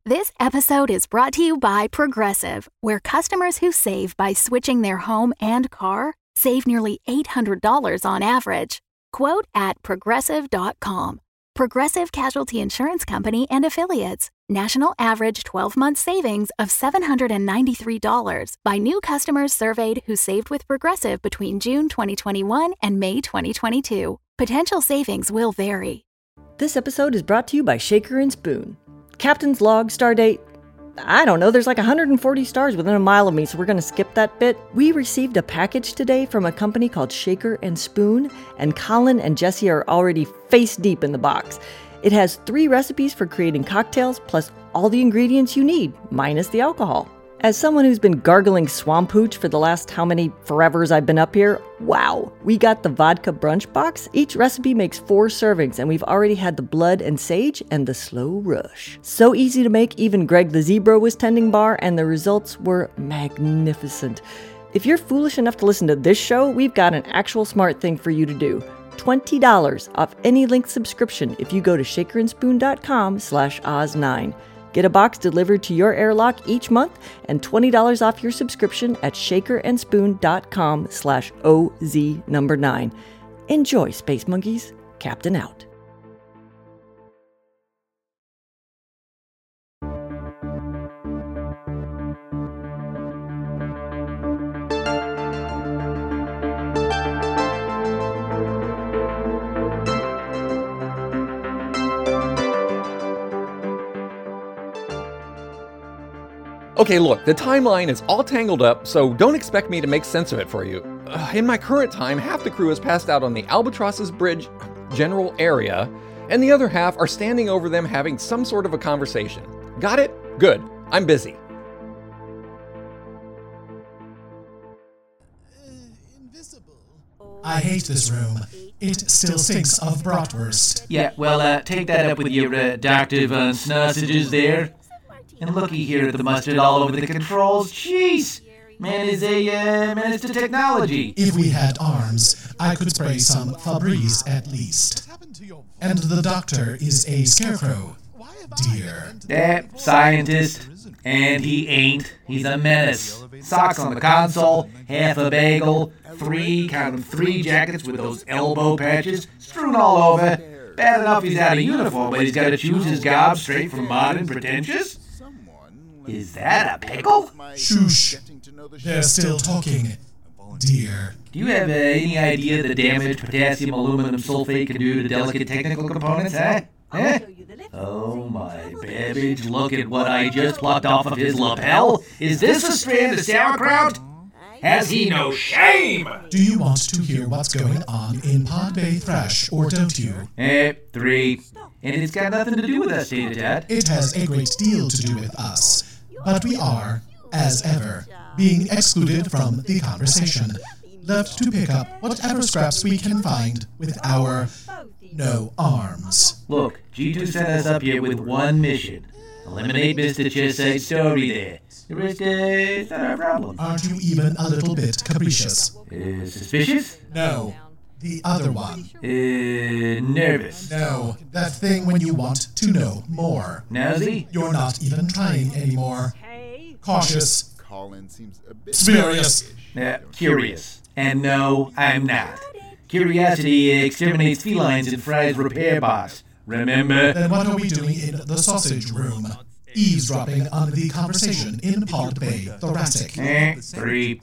This episode is brought to you by Progressive, where customers who save by switching their home and car save nearly $800 on average. Quote at Progressive.com. Progressive Casualty Insurance Company and Affiliates. National average 12-month savings of $793 by new customers surveyed who saved with Progressive between June 2021 and May 2022. Potential savings will vary. This episode is brought to you by Shaker and Spoon. Captain's log, stardate, I don't know, there's like 140 stars within a mile of me, so we're going to skip that bit. We received a package today from a company called Shaker and Spoon, and Colin and Jesse are already face deep in the box. It has 3 recipes for creating cocktails, plus all the ingredients you need, minus the alcohol. As someone who's been gargling swamp hooch for the last how many forevers I've been up here, wow, we got the vodka brunch box. Each recipe makes 4 servings, and we've already had the blood and sage and the slow rush. So easy to make, even Greg the Zebra was tending bar, and the results were magnificent. If you're foolish enough to listen to this show, we've got an actual smart thing for you to do. $20 off any length subscription if you go to shakerandspoon.com/Oz9. Get a box delivered to your airlock each month and $20 off your subscription at shakerandspoon.com/OZ9. Enjoy, Space Monkeys. Captain out. Okay, look, the timeline is all tangled up, so don't expect me to make sense of it for you. In my current time, half the crew is passed out on the Albatross's Bridge general area, and the other half are standing over them having some sort of a conversation. Got it? Good. I'm busy. I hate this room. It still stinks of bratwurst. Yeah, well, take that up with your Dr. Von Snausages there. And looky here at the mustard all over the controls. Jeez! Man is a menace to technology. If we had arms, I could spray some Febreze at least. And the doctor is a scarecrow, dear. Scientist. And he ain't. He's a menace. Socks on the console, half a bagel, 3 jackets with those elbow patches strewn all over. Bad enough he's out of uniform, but he's got to choose his gob straight from modern pretentious. Is that a pickle? Shush. They're still talking, dear. Do you have any idea the damage potassium aluminum sulfate can do to delicate technical components, huh? Oh my Babbage, look at what I just plucked off of his lapel. Is this a strand of sauerkraut? Has he no shame? Do you want to hear what's going on in Pod Bay Thrash, or don't you? 3. And it's got nothing to do with us, Data. It has a great deal to do with us. But we are, as ever, being excluded from the conversation, left to pick up whatever scraps we can find with our no arms. Look, G2 sent us up here with one mission. Eliminate Mr. Cheside Story there. The rest, it's not our problem. Aren't you even a little bit capricious? Suspicious? No. The other one. Nervous? No. That thing when you want to know more. Nosy? You're not even trying anymore. Cautious. Colin seems a bit Spurious. Curious. And no, I'm not. Curiosity exterminates felines and fries repair box. Remember? Then what are we doing in the sausage room? Eavesdropping on the conversation in Pod Bay Thoracic. 3.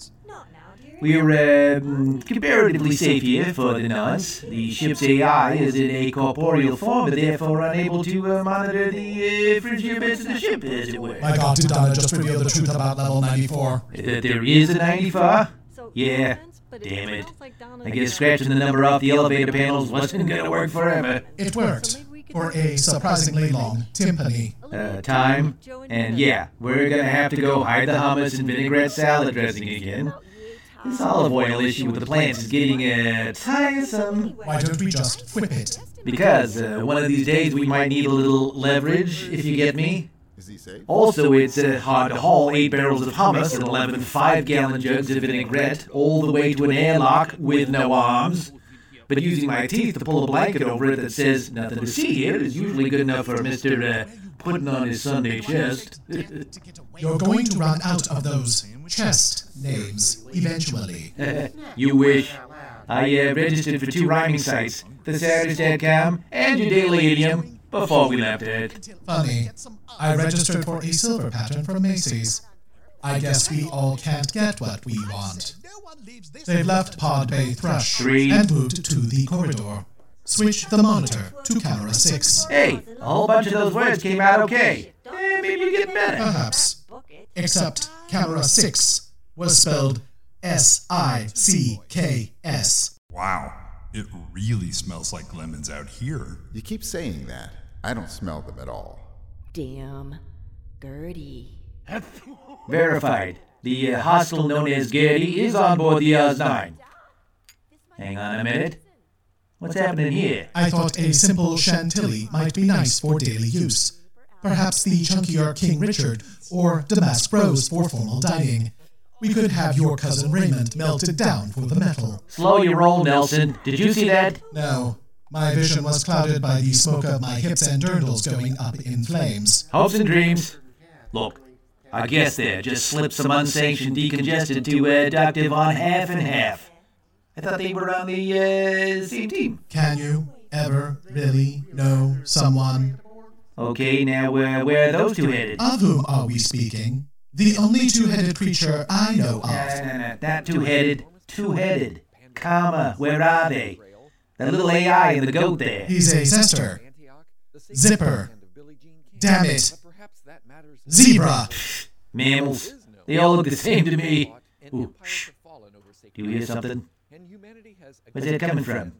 We're comparatively safe here for the nonce. The ship's AI is in a corporeal form, but therefore unable to monitor the fringier bits of the ship, as it were. My God, did Donna just reveal the truth about level 94? There is a 94? Yeah. Damn it. I guess scratching the number off the elevator panels wasn't gonna work forever. It worked. For a surprisingly long timpani. Time. And yeah, we're gonna have to go hide the hummus and vinaigrette salad dressing again. This olive oil issue with the plants is getting tiresome. Why don't we just whip it? Because one of these days we might need a little leverage, if you get me. Is he safe? Also, it's hard to haul 8 barrels of hummus and 11 5-gallon jugs of vinaigrette all the way to an airlock with no arms. But using my teeth to pull a blanket over it that says nothing to see here is usually good enough for Mr. putting on his Sunday chest. You're going to run out of those chest names eventually. You wish. I registered for 2 rhyming sites, thesaurus.com and your Daily Idiom, before we left it. Funny, I registered for a silver pattern from Macy's. I guess we all can't get what we want. They've left Pod Bay Thrush 3. and moved to the corridor. Switch the monitor to camera 6. Hey, a whole bunch of those words came out okay. Maybe you're getting better. Perhaps. Except camera 6 was spelled S-I-C-K-S. Wow, it really smells like lemons out here. You keep saying that. I don't smell them at all. Damn. Gertie. Verified. The hostel known as Gertie is on board the Oz-9. Hang on a minute. What's happening here? I thought a simple chantilly might be nice for daily use. Perhaps the chunkier King Richard or Damask Rose for formal dining. We could have your cousin Raymond melted down for the metal. Slow your roll, Nelson. Did you see that? No, my vision was clouded by the smoke of my hips and dirndles going up in flames. Hopes and dreams. Look, I guess there just slipped some unsanctioned decongestant to Dr. Von Half and Half. I thought they were on the same team. Can you ever really know someone? Okay, now where are those two headed? Of whom are we speaking? The only two-headed creature I know of. No, not two-headed. Two-headed. Comma, where are they? That little AI and the goat there. He's a zester. Zipper. Damn it. Zebra. Mammals. They all look the same to me. Ooh, shh. Do you hear something? Where's that coming from?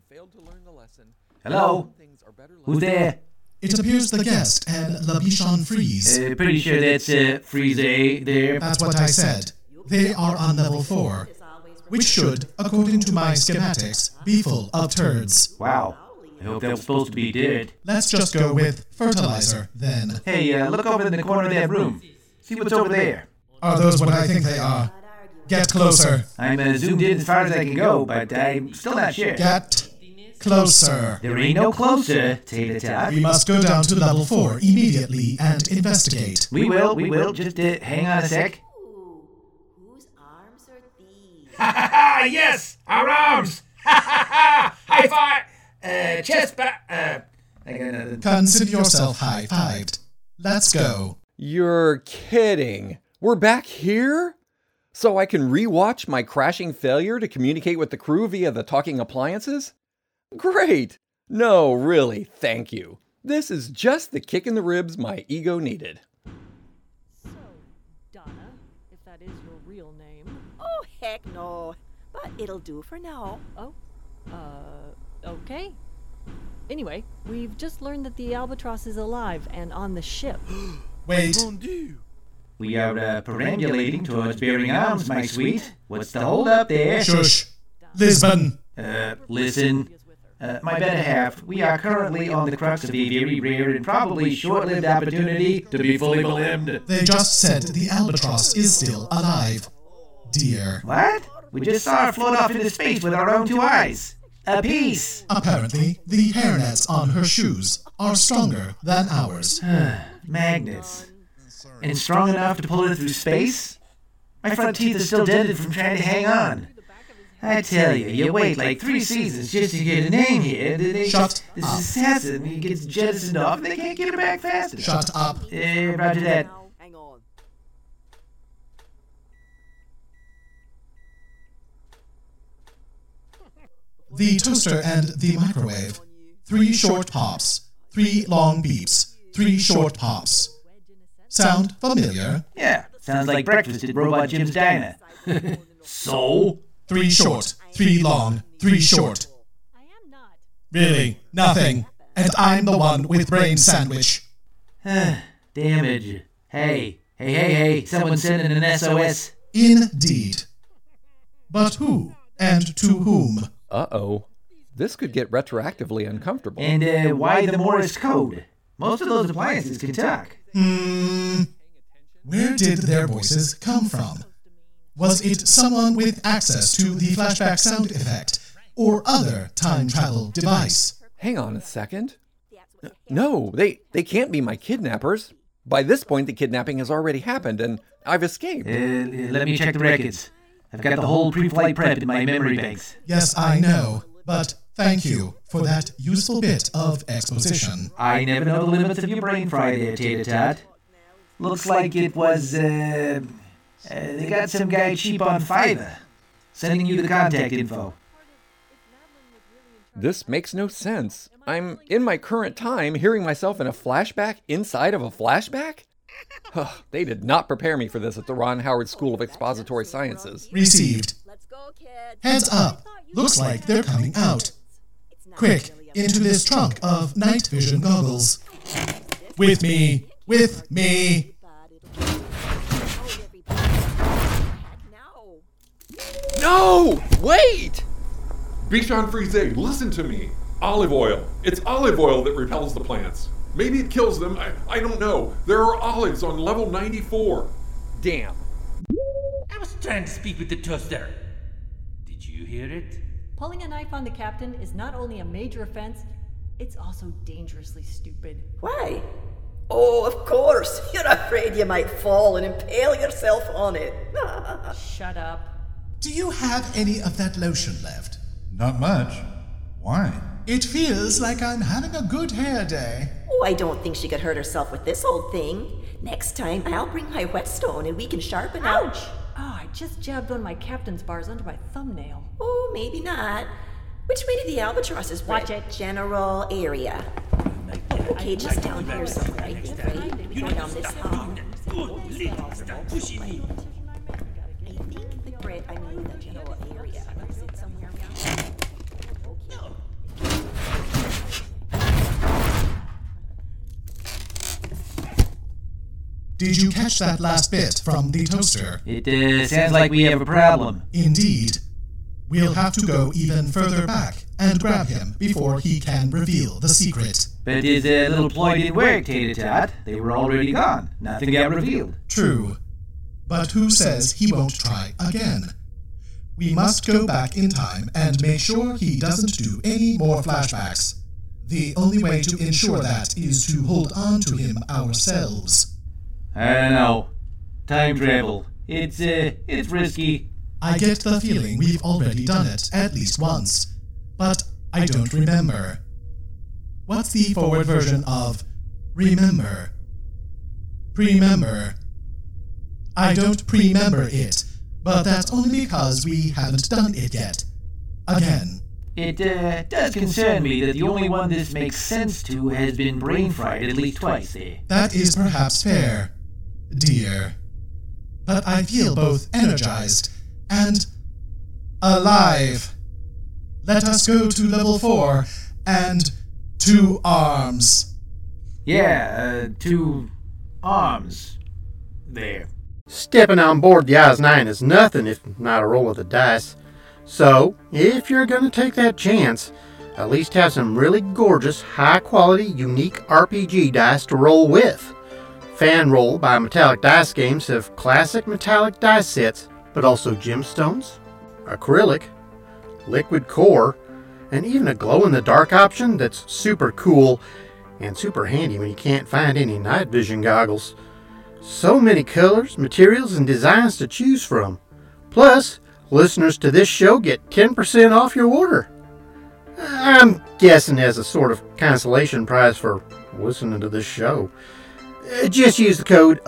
Hello? Who's there? It appears the guest and La Bichon Freeze. Pretty sure that's Freeze there. That's what I said. They are on level 4, which should, according to my schematics, be full of turds. Wow. I hope that was supposed to be dirt. Let's just go with fertilizer, then. Hey, look over in the corner of that room. See what's over there. Are those what I think they are? Get closer. I'm zoomed in as far as I can go, but I'm still not sure. Get closer. There ain't no closer, Tater Tot. We must go down to level 4 immediately and investigate. We will. Just hang on a sec. Ooh, whose arms are these? Ha ha ha! Yes! Our arms! Ha ha ha! High five! Chest back. I got nothing. Consider yourself high-fived. Let's go. You're kidding. We're back here? So I can rewatch my crashing failure to communicate with the crew via the talking appliances? Great! No, really, thank you. This is just the kick in the ribs my ego needed. So, Donna, if that is your real name. Oh, heck no. But it'll do for now. Oh, okay. Anyway, we've just learned that the Albatross is alive and on the ship. Wait. We are perambulating towards bearing arms, my sweet. What's the hold up there? Shush. Lisbon. Listen. My better half, we are currently on the crux of a very rare and probably short-lived opportunity to be fully limbed. They just said the Albatross is still alive. Dear. What? We just saw her float off into space with our own 2 eyes. A piece. Apparently, the hairnets on her shoes are stronger than ours. Magnets. And strong enough to pull it through space? My front teeth are still dented from trying to hang on. I tell you, you wait like 3 seasons just to get a name here, and then they Shut this up. assassin, he gets jettisoned off, and they can't get him back fast enough. Shut up. Roger that. Hang on. The toaster and the microwave. 3 short pops. 3 long beeps. 3 short pops. Sound familiar? Yeah, sounds like breakfast at Robot Jim's Diner. So? 3 short, 3 long, 3 short. I am not. Really, nothing. And I'm the one with brain sandwich. Damage. Hey, someone sending an SOS. Indeed. But who? And to whom? Uh-oh. This could get retroactively uncomfortable. And why the Morse code? Most of those appliances can talk. Where did their voices come from? Was it someone with access to the flashback sound effect or other time travel device? Hang on a second. No, they can't be my kidnappers. By this point, the kidnapping has already happened, and I've escaped. Let me check the records. I've got the whole pre-flight prep in my memory banks. Yes, I know, but thank you for that useful bit of exposition. I never know the limits of your brain fry there, Tater Tot. Looks like it was, they got some guy cheap on Fiverr, sending you the contact info. This makes no sense. I'm in my current time hearing myself in a flashback inside of a flashback? They did not prepare me for this at the Ron Howard School of Expository Sciences. Received. Let's go, kids. Heads up. Looks like they're coming out. Quick, into this trunk of night vision goggles. With me. With me. No! Wait! Bichon Frise, listen to me. Olive oil. It's olive oil that repels the plants. Maybe it kills them. I don't know. There are olives on level 94. Damn. I was trying to speak with the toaster. Did you hear it? Pulling a knife on the captain is not only a major offense, it's also dangerously stupid. Why? Oh, of course. You're afraid you might fall and impale yourself on it. Shut up. Do you have any of that lotion left? Not much. Why? It feels like I'm having a good hair day. Oh, I don't think she could hurt herself with this old thing. Next time, I'll bring my whetstone and we can sharpen up. Ouch! Oh, I just jabbed one of my captain's bars under my thumbnail. Oh, maybe not. Which way did the albatrosses Watch break? it. General area. Okay, just down here somewhere, I think, right? Go down this hall. I think the bread, the general area. Is it somewhere around here? Did you catch that last bit from the toaster? It sounds like we have a problem. Indeed. We'll have to go even further back and grab him before he can reveal the secret. But his little ploy didn't work, Tater Tot. They were already gone. Nothing got revealed. True. But who says he won't try again? We must go back in time and make sure he doesn't do any more flashbacks. The only way to ensure that is to hold on to him ourselves. I don't know. Time travel. It's risky. I get the feeling we've already done it at least once, but I don't remember. What's the forward version of remember? Premember. I don't premember it, but that's only because we haven't done it yet. Again. It does concern me that the only one this makes sense to has been brain fried at least twice there. That is perhaps fair, dear. But I feel both energized and alive. Let us go to level 4 and 2 arms. Yeah, 2 arms. There. Stepping on board the IS-9 is nothing if not a roll of the dice. So, if you're going to take that chance, at least have some really gorgeous, high-quality, unique RPG dice to roll with. Fan Roll by Metallic Dice Games have classic metallic dice sets, but also gemstones, acrylic, liquid core, and even a glow-in-the-dark option that's super cool and super handy when you can't find any night vision goggles. So many colors, materials, and designs to choose from. Plus, listeners to this show get 10% off your order. I'm guessing as a sort of consolation prize for listening to this show. Just use the code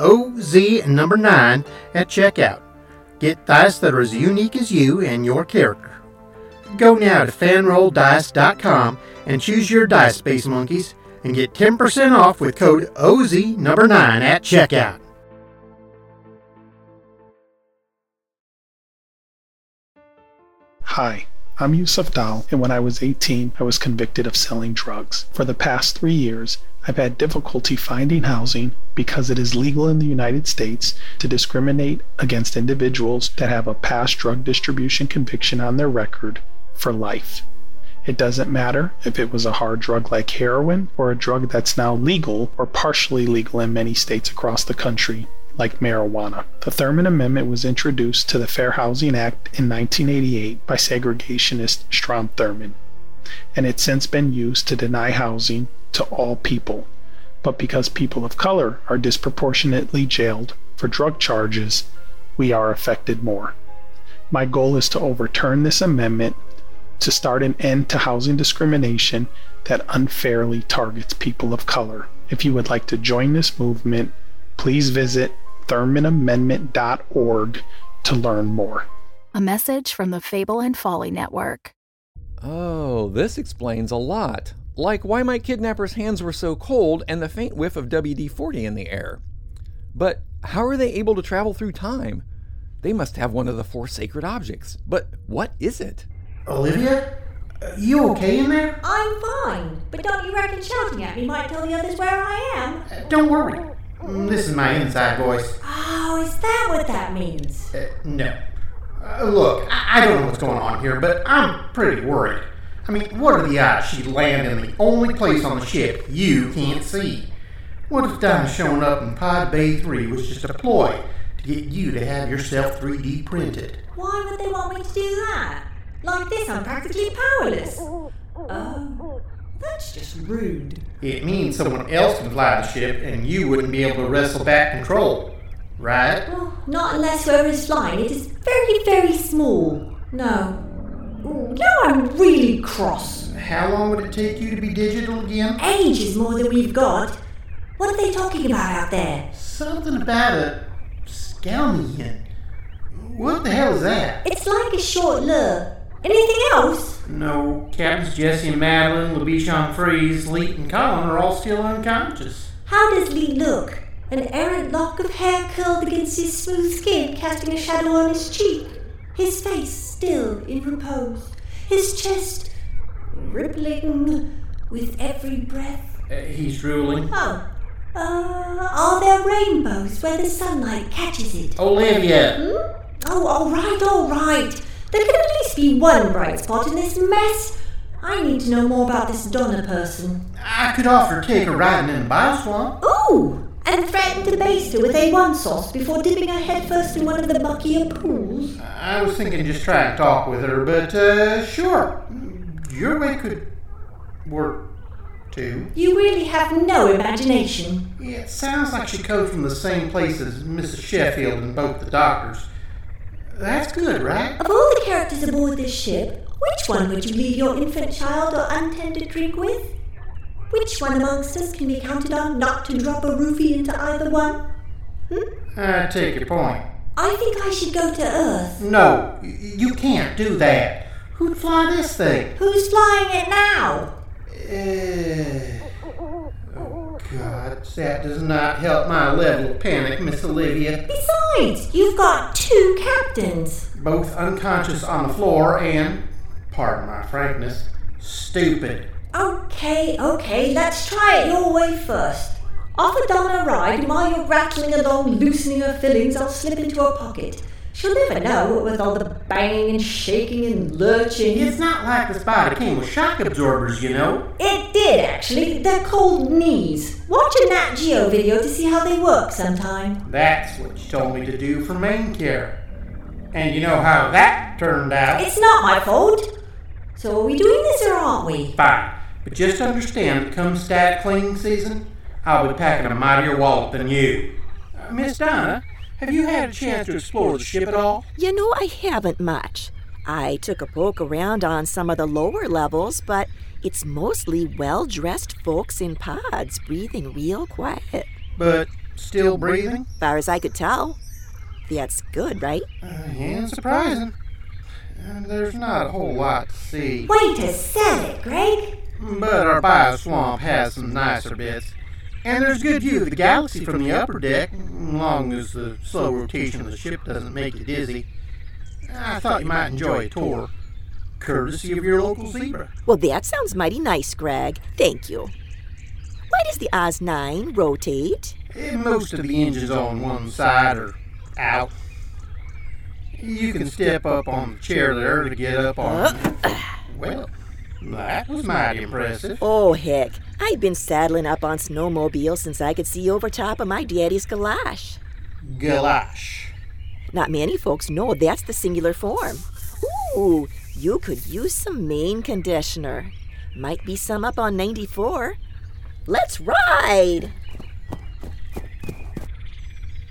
OZ9 at checkout. Get dice that are as unique as you and your character. Go now to fanrolldice.com and choose your dice, Space Monkeys, and get 10% off with code OZ9 at checkout. Hi, I'm Yusuf Dal, and when I was 18, I was convicted of selling drugs. For the past 3 years, I've had difficulty finding housing because it is legal in the United States to discriminate against individuals that have a past drug distribution conviction on their record for life. It doesn't matter if it was a hard drug like heroin or a drug that's now legal or partially legal in many states across the country, like marijuana. The Thurmond Amendment was introduced to the Fair Housing Act in 1988 by segregationist Strom Thurmond, and it's since been used to deny housing to all people. But because people of color are disproportionately jailed for drug charges, we are affected more. My goal is to overturn this amendment to start an end to housing discrimination that unfairly targets people of color. If you would like to join this movement, please visit ThurmanAmendment.org to learn more. A message from the Fable and Folly Network. Oh, this explains a lot. Like why my kidnapper's hands were so cold and the faint whiff of WD-40 in the air. But how are they able to travel through time? They must have one of the 4 sacred objects. But what is it? Olivia? You okay in there? I'm fine, but don't you reckon shouting at me might tell the others where I am? Don't worry. This is my inside voice. Oh, is that what that means? No. Look, I don't know what's going on here, but I'm pretty worried. I mean, what are the odds she'd land in the only place on the ship you can't see? What if Dinah showing up in Pod Bay 3 was just a ploy to get you to have yourself 3D printed? Why would they want me to do that? Like this, I'm practically powerless. Oh, that's just rude. It means someone else can fly the ship and you wouldn't be able to wrestle back control, right? Well, not unless whoever is flying it is very, very small. No. Ooh, now I'm really cross. How long would it take you to be digital again? Ages more than we've got. What are they talking about out there? Something about a scalmian. What the hell is that? It's like a short lure. Anything else? No, Captains Jesse and Madeline, LaBichon Freeze, Leet and Colin are all still unconscious. How does Lee look? An errant lock of hair curled against his smooth skin, casting a shadow on his cheek. His face still in repose. His chest rippling with every breath. He's drooling. Oh. Are there rainbows where the sunlight catches it? Olivia! Oh, all right. There can at least be one bright spot in this mess. I need to know more about this Donna person. I could offer to take her riding in the bioswamp. Ooh! And threaten to baste her with A1 sauce before dipping her headfirst in one of the muckier pools. I was thinking just try and talk with her, but sure. Your way could work too. You really have no imagination. Yeah, it sounds like she comes from the same place as Mrs. Sheffield and both the doctors. That's good, right? Of all the characters aboard this ship, which one would you leave your infant child or untended drink with? Which one amongst us can be counted on not to drop a roofie into either one? I take your point. I think I should go to Earth. No, you can't do that. Who'd fly this thing? Who's flying it now? Oh, God, that does not help my level of panic, Miss Olivia. Besides, you've got 2 captains. Both unconscious on the floor and, pardon my frankness, stupid. Okay, let's try it your way first. Offer Donna a ride, and while you're rattling along, loosening her fillings, I'll slip into her pocket. She'll never know what with all the banging and shaking and lurching. It's not like this body came with shock absorbers, you know. It did, actually. They're called knees. Watch a Nat Geo video to see how they work sometime. That's what you told me to do for main care. And you know how that turned out. It's not my fault. So are we doing this or aren't we? Fine. But just understand that come stat cleaning season, I'll be packing a mightier wallet than you. Miss Donna, have you had a chance to explore the ship at all? You know, I haven't much. I took a poke around on some of the lower levels, but it's mostly well-dressed folks in pods breathing real quiet. But still breathing? Far as I could tell. That's good, right? Yeah, surprising. There's not a whole lot to see. Way to sell it, Greg. But our bioswamp has some nicer bits. And there's good view of the galaxy from the upper deck, as long as the slow rotation of the ship doesn't make you dizzy. I thought you might enjoy a tour, courtesy of your local zebra. Well, that sounds mighty nice, Greg. Thank you. Why does the Oz-9 rotate? Most of the engines on one side are out. You can step up on the chair there to get up on... Well, that was mighty impressive. Oh, heck. I've been saddling up on snowmobiles since I could see over top of my daddy's galash. Galash. Not many folks know that's the singular form. Ooh, you could use some mane conditioner. Might be some up on 94. Let's ride!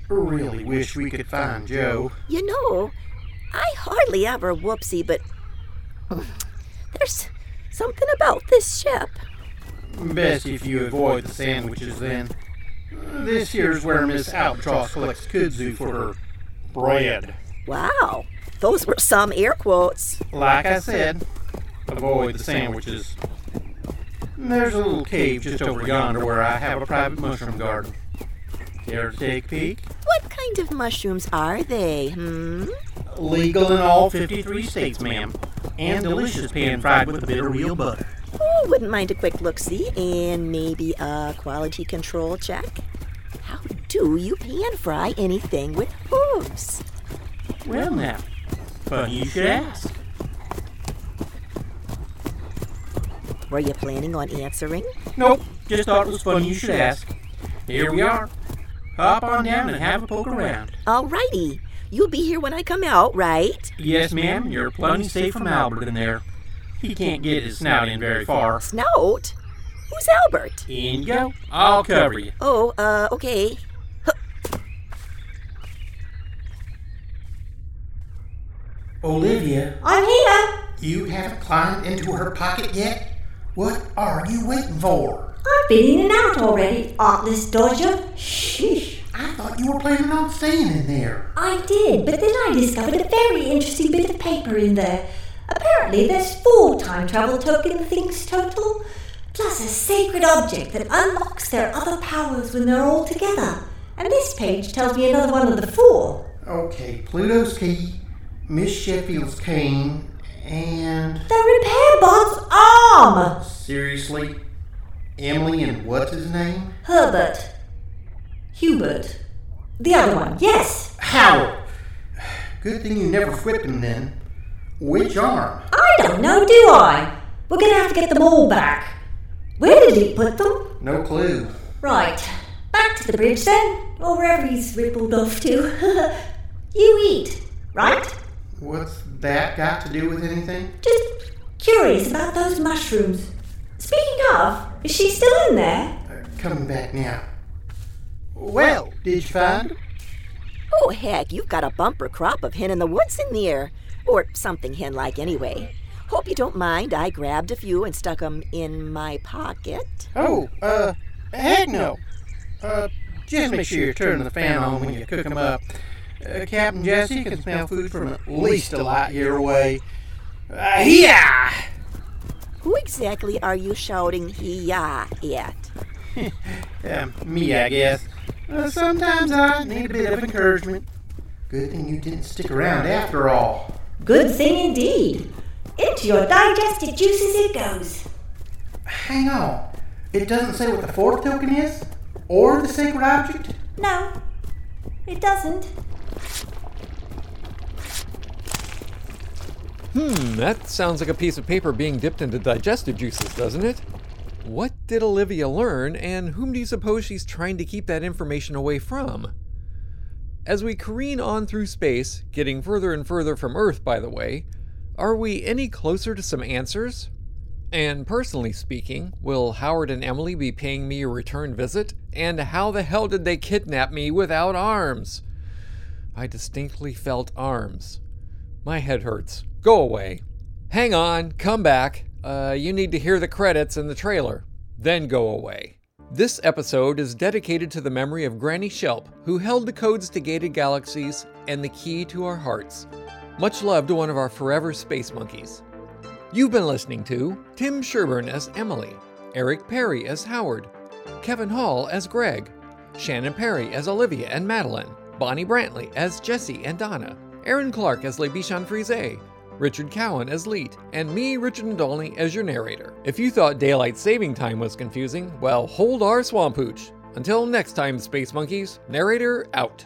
Really wish we could find Joe. You know, I hardly ever whoopsie, but there's something about this ship. Best if you avoid the sandwiches then. This here's where Miss Albatross collects kudzu for her bread. Wow, those were some air quotes. Like I said, avoid the sandwiches. There's a little cave just over yonder where I have a private mushroom garden. Care to take a peek? What kind of mushrooms are they, Legal in all 53 states, ma'am. And delicious pan-fried with a bit of real butter. Oh, wouldn't mind a quick look-see and maybe a quality control check. How do you pan-fry anything with hooves? Well now, funny you should ask. Were you planning on answering? Nope, just thought it was funny you should ask. Here we are. Hop on down and have a poke around. Alrighty. You'll be here when I come out, right? Yes, ma'am. You're plenty safe from Albert in there. He can't get his snout in very far. Snout? Who's Albert? In you go. I'll cover you. Oh, okay. Olivia. I'm here. You haven't climbed into her pocket yet? What are you waiting for? I've been in and out already, Artless Dodger. Sheesh. I thought you were planning on staying in there. I did, but then I discovered a very interesting bit of paper in there. Apparently there's 4 time travel token things total, plus a sacred object that unlocks their other powers when they're all together. And this page tells me another one of the 4. Okay, Pluto's key, Miss Sheffield's cane, and... the repair bot's arm! Seriously? Emily and what's his name? Herbert. Hubert. The other one, yes. Howard. Good thing you never whipped him then. Which arm? I don't know, do I? We're gonna have to get them all back. Where did he put them? No clue. Right. Back to the bridge then, or wherever he's rippled off to. You eat, right? What's that got to do with anything? Just curious about those mushrooms. Speaking of, is she still in there? Coming back now. Well, did you find them? Oh, heck, you've got a bumper crop of hen in the woods in there. Or something hen-like anyway. Hope you don't mind. I grabbed a few and stuck them in my pocket. Oh, heck no. Just make sure you're turning the fan on when you cook them up. Captain Jesse can smell food from at least a light year away. Hee-yah! Who exactly are you shouting hee-yah at? Me, I guess. Sometimes I need a bit of encouragement. Good thing you didn't stick around after all. Good thing indeed. Into your digested juices it goes. Hang on. It doesn't say what the 4th token is? Or the sacred object? No, it doesn't. That sounds like a piece of paper being dipped into digested juices, doesn't it? What did Olivia learn, and whom do you suppose she's trying to keep that information away from? As we careen on through space, getting further and further from Earth, by the way, are we any closer to some answers? And personally speaking, will Howard and Emily be paying me a return visit? And how the hell did they kidnap me without arms? I distinctly felt arms. My head hurts. Go away. Hang on, come back. You need to hear the credits and the trailer. Then go away. This episode is dedicated to the memory of Granny Shelp, who held the codes to gated galaxies and the key to our hearts. Much love to one of our forever space monkeys. You've been listening to Tim Sherburne as Emily, Eric Perry as Howard, Kevin Hall as Greg, Shannon Perry as Olivia and Madeline, Bonnie Brantley as Jessie and Donna, Aaron Clark as Le Bichon Frise, Richard Cowan as Leet, and me, Richard Nadolny, as your narrator. If you thought daylight saving time was confusing, well, hold our swampooch. Until next time, Space Monkeys, narrator out.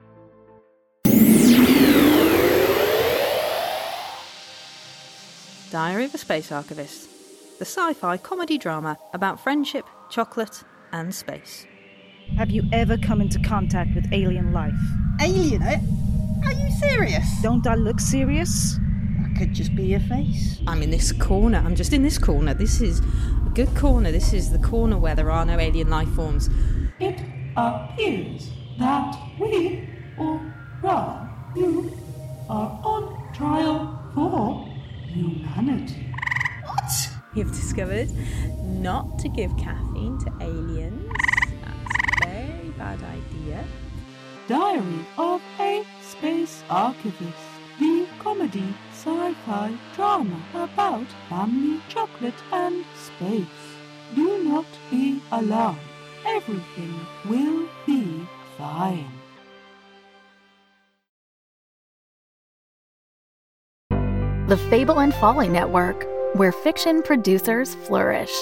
Diary of a Space Archivist, the sci-fi comedy drama about friendship, chocolate, and space. Have you ever come into contact with alien life? Alien? Are you serious? Don't I look serious? That could just be your face. I'm in this corner. I'm just in this corner. This is a good corner. This is the corner where there are no alien life forms. It appears that we, or rather you, are on trial for humanity. What? You've discovered not to give caffeine to aliens. That's a very bad idea. Diary of a Space Archivist, the comedy sci-fi drama about family, chocolate, and space. Do not be alarmed. Everything will be fine. The Fable and Folly Network, where fiction producers flourish.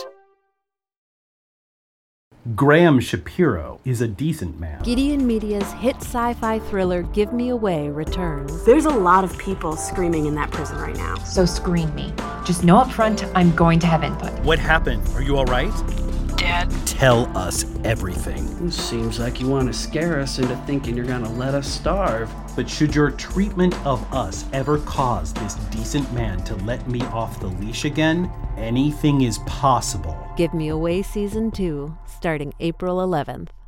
Graham Shapiro is a decent man. Gideon Media's hit sci-fi thriller Give Me Away returns. There's a lot of people screaming in that prison right now. So screen me. Just know up front I'm going to have input. What happened? Are you all right? Dad. Tell us everything. Seems like you want to scare us into thinking you're going to let us starve. But should your treatment of us ever cause this decent man to let me off the leash again, anything is possible. Give Me Away Season 2, starting April 11th.